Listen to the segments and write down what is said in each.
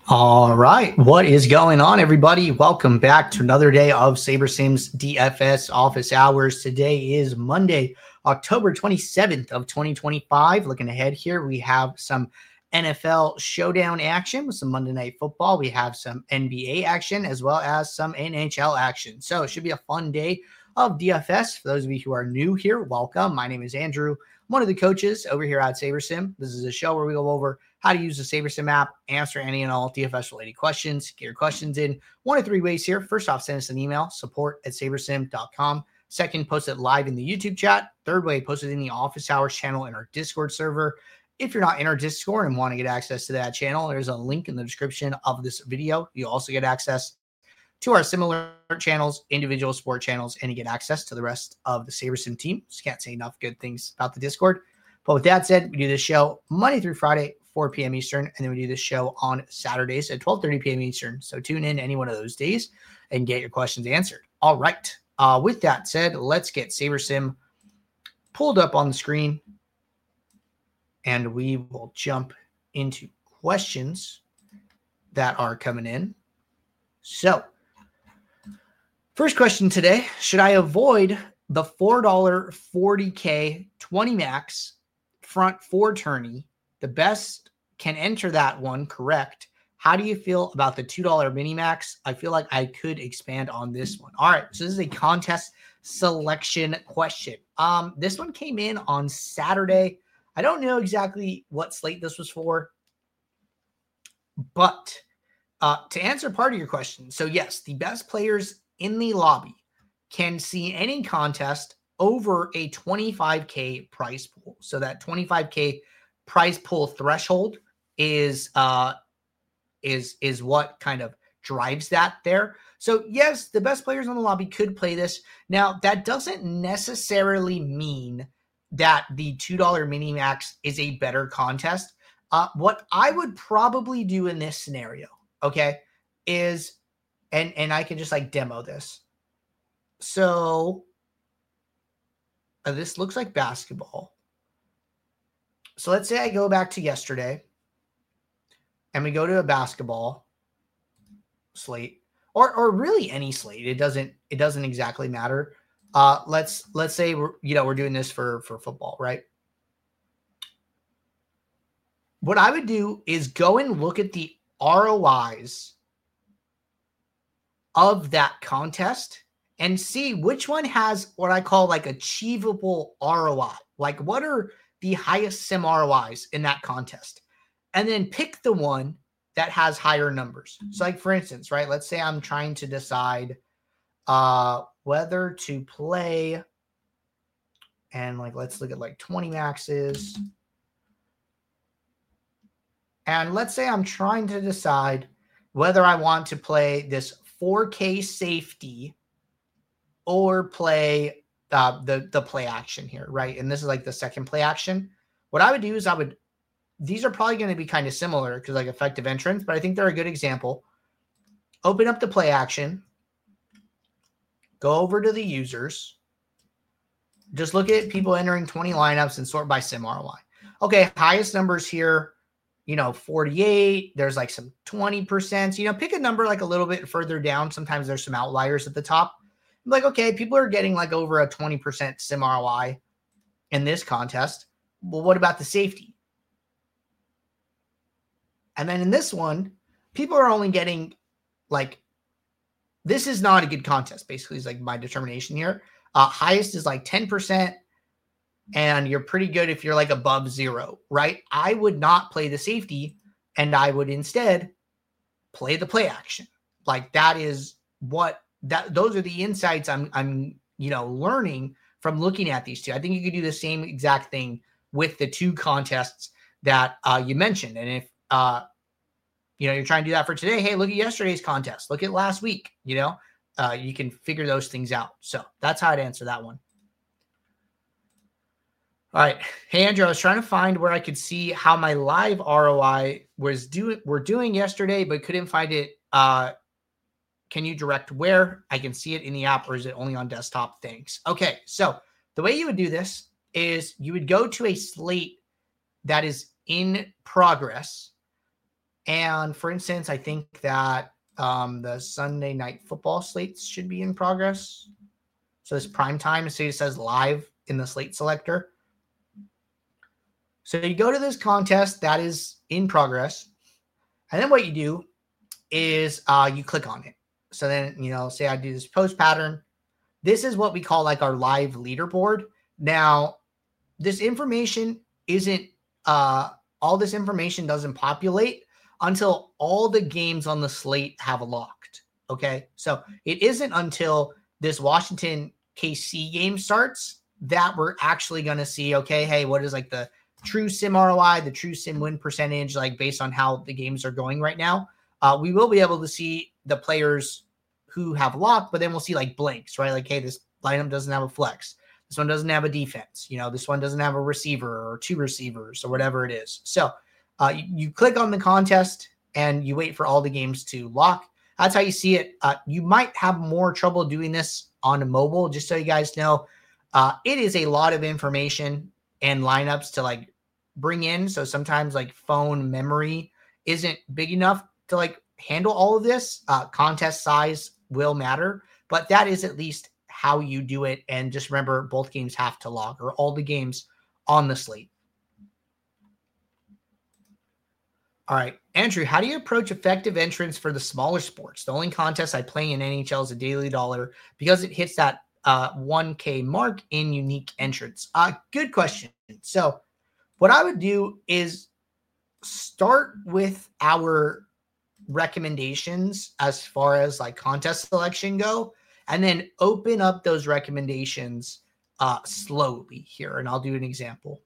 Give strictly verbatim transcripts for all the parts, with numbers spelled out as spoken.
All right. What is going on, everybody? Welcome back to another day of SaberSim's D F S office hours. Today is Monday, October twenty-seventh of twenty twenty-five. Looking ahead here, we have some N F L showdown action with some Monday Night Football. We have some N B A action as well as some N H L action. So it should be a fun day of D F S. For those of you who are new here, welcome. My name is Andrew. I'm one of the coaches over here at SaberSim. This is a show where we go over how to use the SaberSim app, answer any and all D F S-related questions. Get your questions in one of three ways here. First off, send us an email, support at sabersim dot com. Second, post it live in the YouTube chat. Third way, post it in the office hours channel in our Discord server. If you're not in our Discord and want to get access to that channel, there's a link in the description of this video. You also get access to our similar channels, individual sport channels, and you get access to the rest of the SaberSim team. Just can't say enough good things about the Discord. But with that said, we do this show Monday through Friday, four p.m. Eastern, and then we do this show on Saturdays at twelve thirty p.m. Eastern. So tune in any one of those days and get your questions answered. All right. Uh, with that said, let's get SaberSim pulled up on the screen, and we will jump into questions that are coming in. So, first question today, should I avoid the four dollars forty K twenty max front four tourney? The best can enter that one, correct? How do you feel about the two dollars mini max? I feel like I could expand on this one. All right, so this is a contest selection question. Um, this one came in on Saturday. I don't know exactly what slate this was for, but uh, to answer part of your question, so yes, the best players in the lobby can see any contest over a twenty-five K prize pool. So that twenty-five K prize pool threshold is uh is is what kind of drives that there. So yes, the best players in the lobby could play this. Now, that doesn't necessarily mean that the two dollars mini max is a better contest. Uh, what I would probably do in this scenario, okay, is, and, and I can just like demo this. So uh, this looks like basketball. So let's say I go back to yesterday and we go to a basketball slate, or or really any slate. It doesn't it doesn't exactly matter. Uh, let's let's say we're you know we're doing this for for football, right? What I would do is go and look at the R O Is of that contest and see which one has what I call like achievable R O I. Like, what are the highest sim R O Is in that contest? And then pick the one that has higher numbers. So like, for instance, right, let's say I'm trying to decide uh, whether to play, and like, let's look at like twenty maxes. And let's say I'm trying to decide whether I want to play this four K safety or play uh, the, the play action here, right? And this is like the second play action. What I would do is I would, these are probably going to be kind of similar because like effective entrance, but I think they're a good example. Open up the play action, go over to the users, just look at people entering twenty lineups and sort by sim R O I. Okay, highest numbers here, you know, forty-eight. There's like some twenty percent. You know, pick a number like a little bit further down. Sometimes there's some outliers at the top. I'm like, okay, people are getting like over a twenty percent sim R O I in this contest. Well, what about the safety? And then in this one, people are only getting like, this is not a good contest, basically, is like my determination here. Uh, highest is like ten percent, and you're pretty good if you're like above zero, right? I would not play the safety, and I would instead play the play action. Like, that is what that those are the insights I'm I'm you know learning from looking at these two. I think you could do the same exact thing with the two contests that uh, you mentioned. And if uh, you know you're trying to do that for today, hey, look at yesterday's contest, look at last week. You know, uh, you can figure those things out. So that's how I'd answer that one. All right. Hey, Andrew, I was trying to find where I could see how my live R O I was doing, we're doing yesterday, but couldn't find it. Uh, can you direct where I can see it in the app, or is it only on desktop? Thanks. Okay. So the way you would do this is you would go to a slate that is in progress, And for instance, I think that um, the Sunday night football slates should be in progress. So this prime time, so it says live in the slate selector. So you go to this contest that is in progress. And then what you do is uh, you click on it. So then, you know, say I do this post pattern. This is what we call like our live leaderboard. Now, this information isn't, uh, all this information doesn't populate until all the games on the slate have locked. Okay. So it isn't until this Washington K C game starts that we're actually going to see, okay, hey, what is like the true sim R O I, the true sim win percentage, like based on how the games are going right now. Uh, we will be able to see the players who have locked, but then we'll see like blanks, right? Like, hey, this lineup doesn't have a flex. This one doesn't have a defense. You know, this one doesn't have a receiver or two receivers or whatever it is. So uh, you, you click on the contest and you wait for all the games to lock. That's how you see it. Uh, you might have more trouble doing this on a mobile, just so you guys know. Uh, it is a lot of information and lineups to like bring in. So sometimes like phone memory isn't big enough to like handle all of this. Uh, contest size will matter, but that is at least how you do it. And just remember, both games have to log, or all the games on the slate. All right, Andrew, how do you approach effective entrance for the smaller sports? The only contest I play in N H L is a daily dollar because it hits that uh, one K mark in unique entrance. Uh, good question. So what I would do is start with our recommendations as far as like contest selection go, and then open up those recommendations uh, slowly here. And I'll do an example.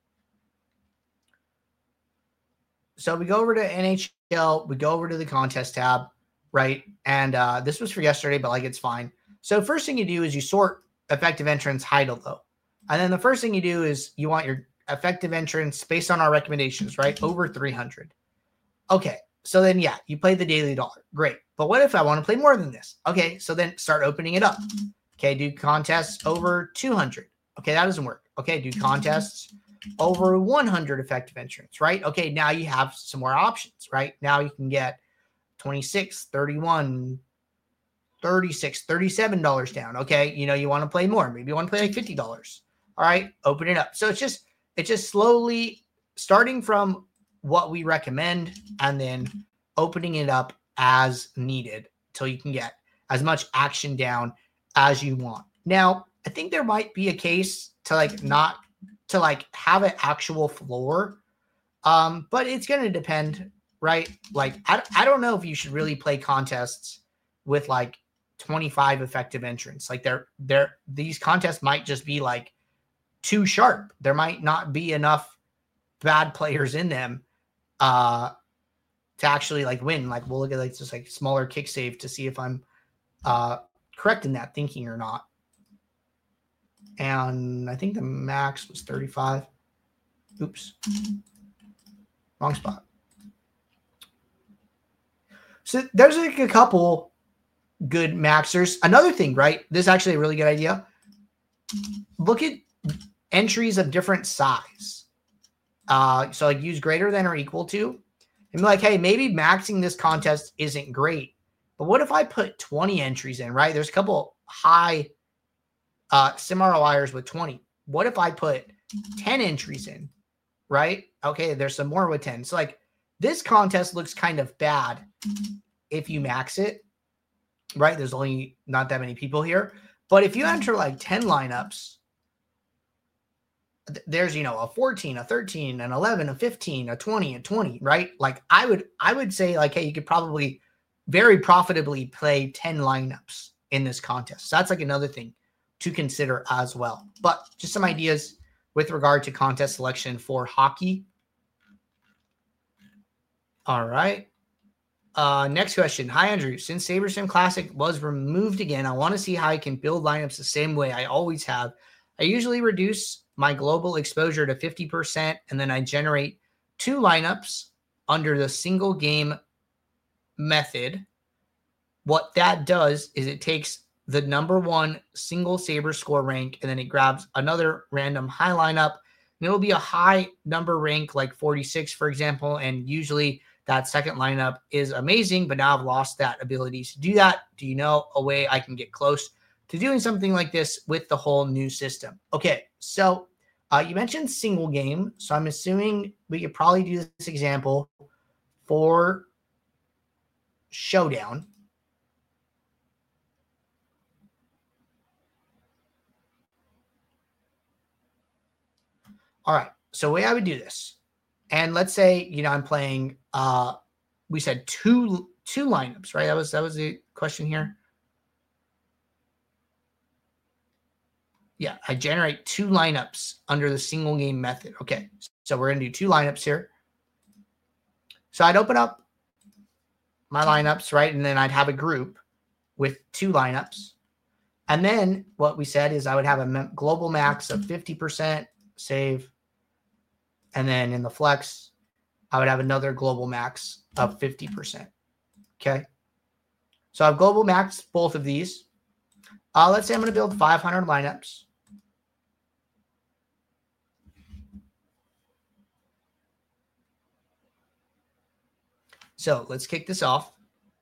So we go over to N H L, we go over to the contest tab, right? And uh, this was for yesterday, but like it's fine. So first thing you do is you sort effective entrance high to low. And then the first thing you do is you want your effective entrance based on our recommendations, right? Over three hundred. Okay. So then, yeah, you play the daily dollar. Great. But what if I want to play more than this? Okay. So then start opening it up. Okay. Do contests over two hundred. Okay. That doesn't work. Okay. Do contests over one hundred effective entrance, right? Okay. Now you have some more options, right? Now you can get twenty-six, thirty-one, thirty-six, thirty-seven dollars down. Okay. You know, you want to play more. Maybe you want to play like fifty dollars. All right. Open it up. So it's just, it's just slowly starting from what we recommend and then opening it up as needed till you can get as much action down as you want. Now, I think there might be a case to like not to like have an actual floor. Um, but it's going to depend, right? Like, I, I don't know if you should really play contests with like twenty-five effective entrants. Like they're, they're, these contests might just be like too sharp. There might not be enough bad players in them uh, to actually like win. Like we'll look at like just like smaller kick save to see if I'm uh, correct in that thinking or not. And I think the max was thirty-five. Oops. Wrong spot. So there's like a couple good maxers. Another thing, right? This is actually a really good idea. Look at entries of different size. Uh, so like use greater than or equal to. And be like, hey, maybe maxing this contest isn't great. But what if I put twenty entries in, right? There's a couple high uh, sim R O Iers with twenty. What if I put ten entries in, right? Okay, there's some more with ten. So like this contest looks kind of bad if you max it, right? There's only not that many people here. But if you enter like ten lineups, th- there's, you know, a fourteen, a thirteen, an eleven, a fifteen, a twenty, a twenty, right? Like I would, I would say like, hey, you could probably very profitably play ten lineups in this contest. So that's like another thing to consider as well. But just some ideas with regard to contest selection for hockey. All right. Uh, next question. Hi, Andrew. Since SaberSim Classic was removed again, I want to see how I can build lineups the same way I always have. I usually reduce my global exposure to fifty percent, and then I generate two lineups under the single game method. What that does is it takes the number one single Saber score rank, and then it grabs another random high lineup, and it'll be a high number rank like forty-six, for example, and usually that second lineup is amazing, but now I've lost that ability to do that. Do you know a way I can get close to doing something like this with the whole new system? Okay, so uh, you mentioned single game, so I'm assuming we could probably do this example for Showdown. All right, so the way I would do this, and let's say, you know, I'm playing, uh, we said two two lineups, right? That was that was the question here. Yeah, I generate two lineups under the single game method. Okay, so we're going to do two lineups here. So I'd open up my lineups, right? And then I'd have a group with two lineups. And then what we said is I would have a global max of fifty percent save. And then in the flex, I would have another global max of fifty percent. Okay. So I've global max both of these. Uh, let's say I'm going to build five hundred lineups. So let's kick this off.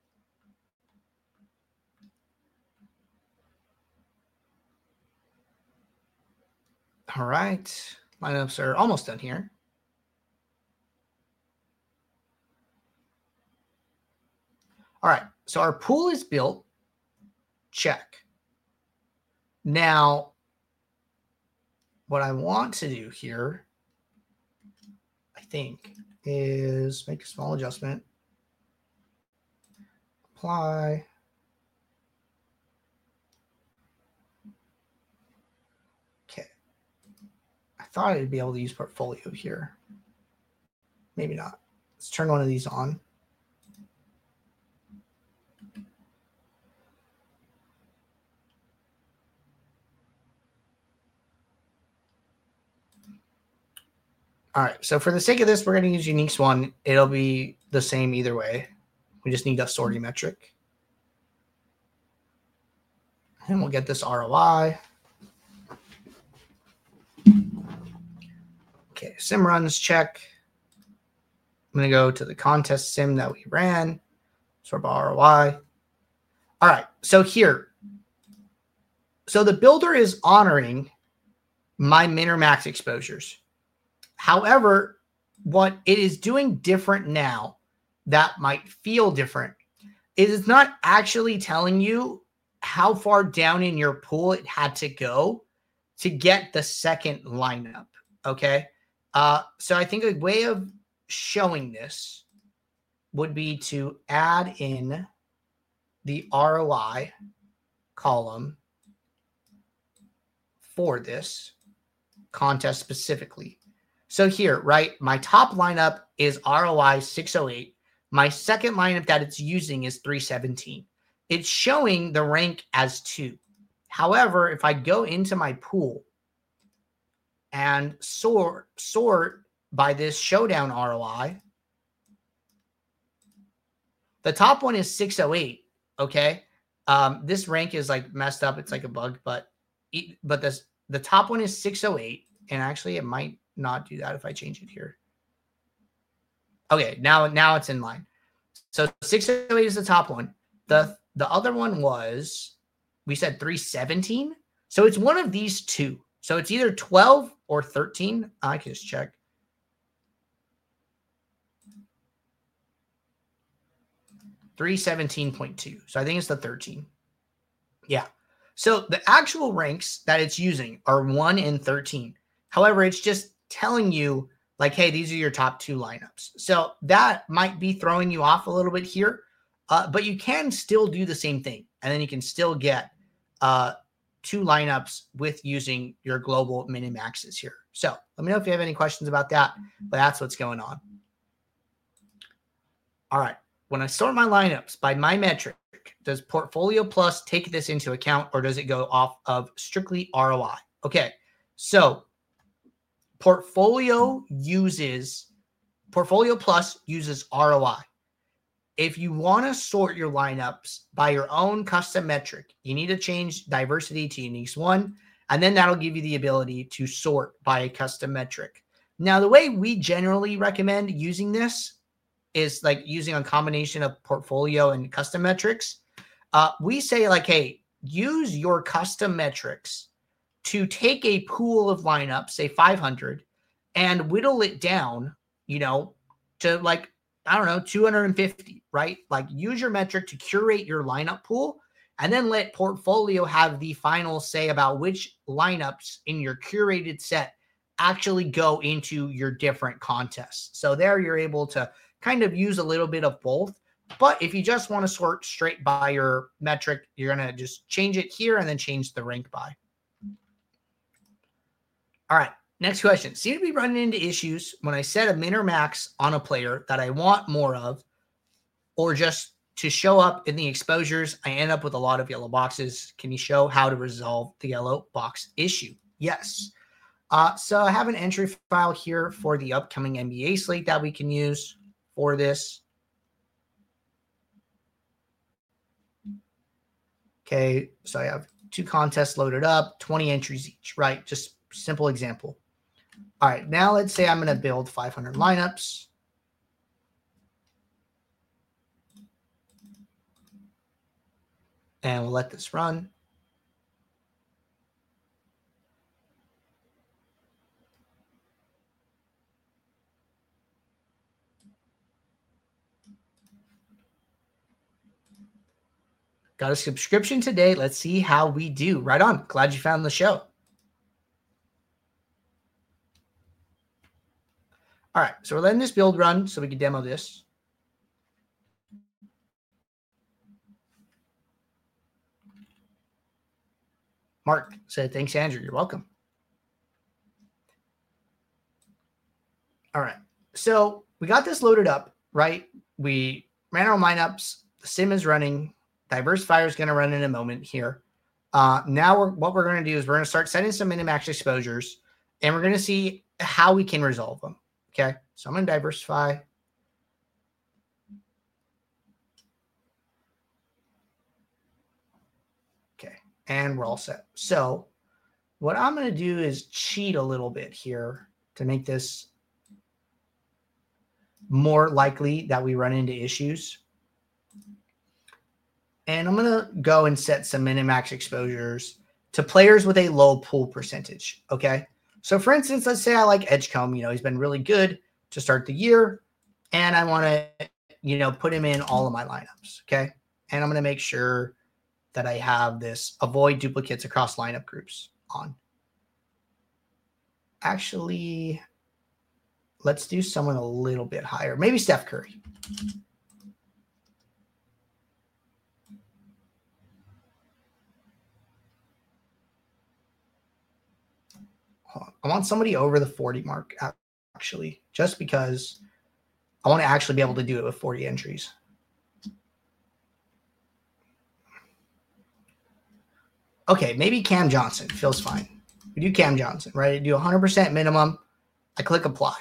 All right. Lineups are almost done here. All right. So our pool is built. Check. Now, what I want to do here, I think, is make a small adjustment. Apply. Okay. I thought I'd be able to use portfolio here. Maybe not. Let's turn one of these on. All right. So for the sake of this, we're going to use Uniques one. It'll be the same either way. We just need a sorting metric. And we'll get this R O I. Okay, sim runs, check. I'm going to go to the contest sim that we ran. Sort by R O I. All right, so here. So the builder is honoring my min or max exposures. However, what it is doing different now that might feel different is it's not actually telling you how far down in your pool it had to go to get the second lineup, okay? Uh, so I think a way of showing this would be to add in the R O I column for this contest specifically. So here, right, my top lineup is R O I six oh eight. My second lineup that it's using is three seventeen. It's showing the rank as two. However, if I go into my pool and sort, sort by this showdown R O I, the top one is six oh eight, okay? Um, this rank is like messed up. It's like a bug, but but this the top one is six oh eight, and actually it might not do that if I change it here. Okay, now now it's in line. So six oh eight is the top one. The the other one was, we said three seventeen. So it's one of these two. So it's either twelve or thirteen. I can just check. three seventeen point two. So I think it's the thirteen. Yeah. So the actual ranks that it's using are one and thirteen. However, it's just telling you like, hey, these are your top two lineups. So that might be throwing you off a little bit here, uh, but you can still do the same thing. And then you can still get uh, two lineups with using your global mini maxes here. So let me know if you have any questions about that, but that's what's going on. All right. When I sort my lineups by my metric, does Portfolio Plus take this into account, or does it go off of strictly R O I? Okay. So Portfolio uses, Portfolio Plus uses R O I. If you want to sort your lineups by your own custom metric, you need to change diversity to Uniques one, and then that'll give you the ability to sort by a custom metric. Now, the way we generally recommend using this is like using a combination of portfolio and custom metrics. Uh, we say like, hey, use your custom metrics to take a pool of lineups, say five hundred, and whittle it down, you know, to like, I don't know, two hundred fifty, right? Like use your metric to curate your lineup pool and then let portfolio have the final say about which lineups in your curated set actually go into your different contests. So there you're able to kind of use a little bit of both. But if you just want to sort straight by your metric, you're going to just change it here and then change the rank by. All right, next question. Seem to be running into issues when I set a min or max on a player that I want more of, or just to show up in the exposures, I end up with a lot of yellow boxes. Can you show how to resolve the yellow box issue? Yes. Uh, so I have an entry file here for the upcoming N B A slate that we can use for this. Okay, so I have two contests loaded up, twenty entries each, right? Just simple example. All right, now let's say I'm going to build five hundred lineups. And we'll let this run. Got a subscription today. Let's see how we do. Right on. Glad you found the show. All right, so we're letting this build run so we can demo this. Mark said, thanks, Andrew. You're welcome. All right, so we got this loaded up, right? We ran our lineups. The sim is running. Diversifier is going to run in a moment here. Uh, now we're, what we're going to do is we're going to start setting some minimax exposures, and we're going to see how we can resolve them. Okay, so I'm going to diversify. Okay, and we're all set. So what I'm going to do is cheat a little bit here to make this more likely that we run into issues. And I'm going to go and set some minimax exposures to players with a low pool percentage. Okay. So for instance, let's say I like Edgecombe, you know, he's been really good to start the year, and I want to, you know, put him in all of my lineups. Okay. And I'm going to make sure that I have this avoid duplicates across lineup groups on. Actually, let's do someone a little bit higher. Maybe Steph Curry. I want somebody over the forty mark, actually, just because I want to actually be able to do it with forty entries. Okay, maybe Cam Johnson feels fine. We do Cam Johnson, right? I do one hundred percent minimum. I click apply.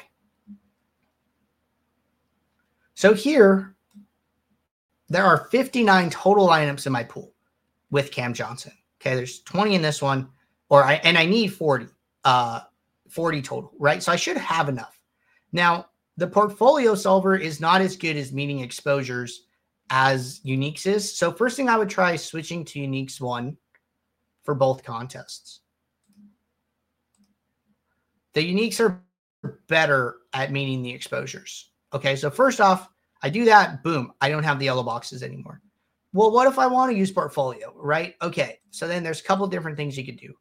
So here, there are fifty-nine total lineups in my pool with Cam Johnson. Okay, there's twenty in this one, or I and I need forty. Uh, forty total, right? So I should have enough. Now, the portfolio solver is not as good as meeting exposures as Uniques is. So first thing I would try is switching to Uniques one for both contests. The Uniques are better at meeting the exposures. Okay, so first off, I do that, boom, I don't have the yellow boxes anymore. Well, what if I want to use portfolio, right? Okay, so then there's a couple of different things you could do.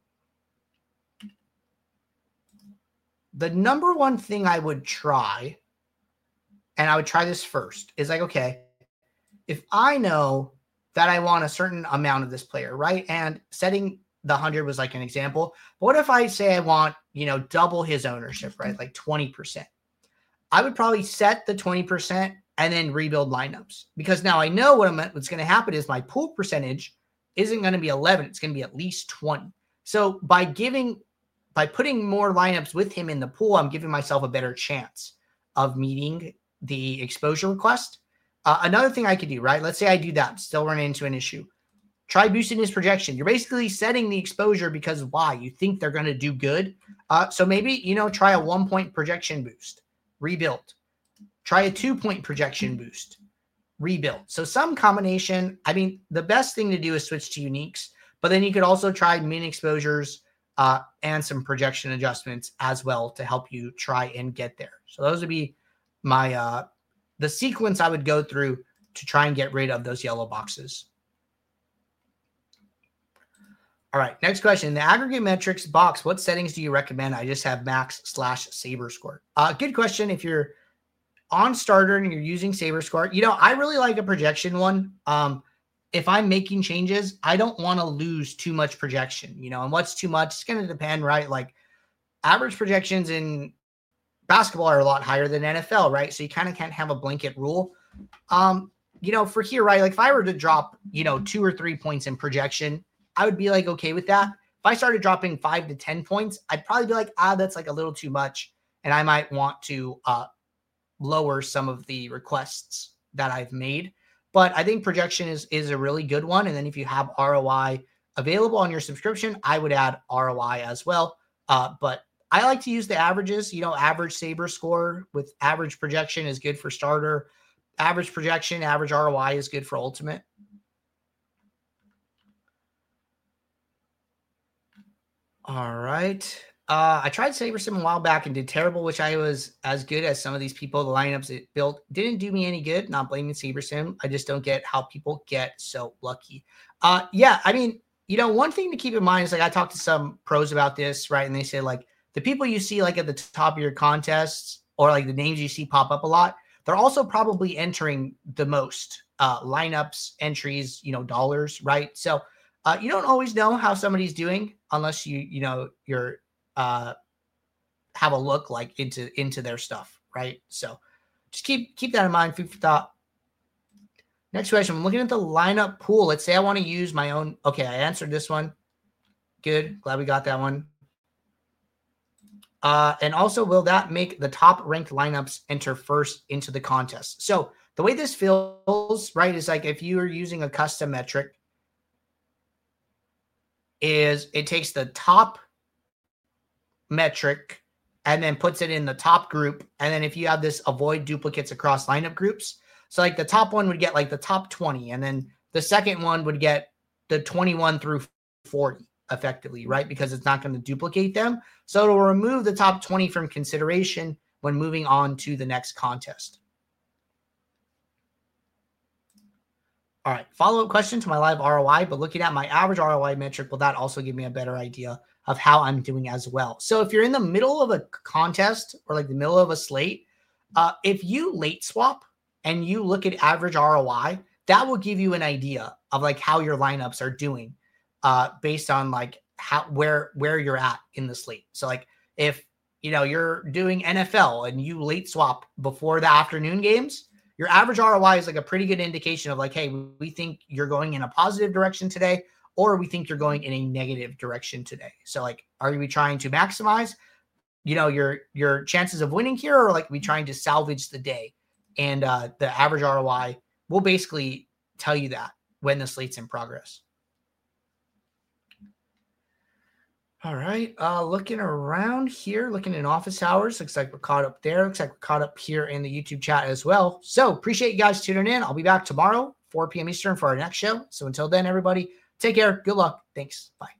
The number one thing I would try, and I would try this first, is like, okay, if I know that I want a certain amount of this player, right? And setting the one hundred was like an example. But what if I say I want, you know, double his ownership, right? Like twenty percent. I would probably set the twenty percent and then rebuild lineups, because now I know what I'm, what's going to happen is my pool percentage isn't going to be eleven. It's going to be at least twenty. So by giving By putting more lineups with him in the pool, I'm giving myself a better chance of meeting the exposure request. Uh, another thing I could do, right? Let's say I do that, still run into an issue. Try boosting his projection. You're basically setting the exposure because why? You think they're going to do good. Uh, so maybe, you know, try a one-point projection boost. Rebuild. try a two-point projection boost, rebuild. So some combination. I mean, the best thing to do is switch to uniques, but then you could also try min exposures uh, and some projection adjustments as well to help you try and get there. So those would be my uh, the sequence I would go through to try and get rid of those yellow boxes. All right, next question. The aggregate metrics box, what settings do you recommend? I just have max slash saber score. Uh, good question. If you're on starter and you're using saber score, you know, I really like a projection one. Um, if I'm making changes, I don't want to lose too much projection, you know, and what's too much? It's going to depend, right? Like average projections in basketball are a lot higher than N F L, right? So you kind of can't have a blanket rule. Um, you know, for here, right? Like if I were to drop, you know, two or three points in projection, I would be like, okay with that. If I started dropping five to ten points, I'd probably be like, ah, that's like a little too much. And I might want to uh, lower some of the requests that I've made. But I think projection is, is a really good one. And then if you have R O I available on your subscription, I would add R O I as well. Uh, but I like to use the averages, you know, average saber score with average projection is good for starter. Average projection, average R O I is good for ultimate. All right. Uh, I tried SaberSim a while back and did terrible, which I was as good as some of these people. The lineups it built didn't do me any good. Not blaming SaberSim. I just don't get how people get so lucky. Uh, yeah, I mean, you know, one thing to keep in mind is like I talked to some pros about this, right? And they say like the people you see like at the top of your contests or like the names you see pop up a lot, they're also probably entering the most uh, lineups, entries, you know, dollars, right? So uh, you don't always know how somebody's doing unless you, you know, you're uh, have a look like into, into their stuff, right? So just keep, keep that in mind. Food for thought. Next question. I'm looking at the lineup pool. Let's say I want to use my own. Okay. I answered this one. Good. Glad we got that one. Uh, and also, will that make the top ranked lineups enter first into the contest? So the way this feels, right, is like if you are using a custom metric, is it takes the top metric and then puts it in the top group. And then if you have this avoid duplicates across lineup groups, so like the top one would get like the top twenty, and then the second one would get the twenty-one through forty effectively, right? Because it's not going to duplicate them. So it'll remove the top twenty from consideration when moving on to the next contest. All right, follow-up question to my live R O I, but looking at my average R O I metric, will that also give me a better idea of how I'm doing as well? So if you're in the middle of a contest or like the middle of a slate, uh, if you late swap and you look at average R O I, that will give you an idea of like how your lineups are doing uh, based on like how where where you're at in the slate. So like if you know you're doing N F L and you late swap before the afternoon games, your average R O I is like a pretty good indication of like, hey, we think you're going in a positive direction today, or we think you're going in a negative direction today. So like, are we trying to maximize, you know, your, your chances of winning here, or like we trying to salvage the day? And uh, the average R O I will basically tell you that when the slate's in progress. All right, uh, looking around here, looking in office hours, looks like we're caught up there. Looks like we're caught up here in the YouTube chat as well. So appreciate you guys tuning in. I'll be back tomorrow, four p.m. Eastern for our next show. So until then, everybody, take care. Good luck. Thanks. Bye.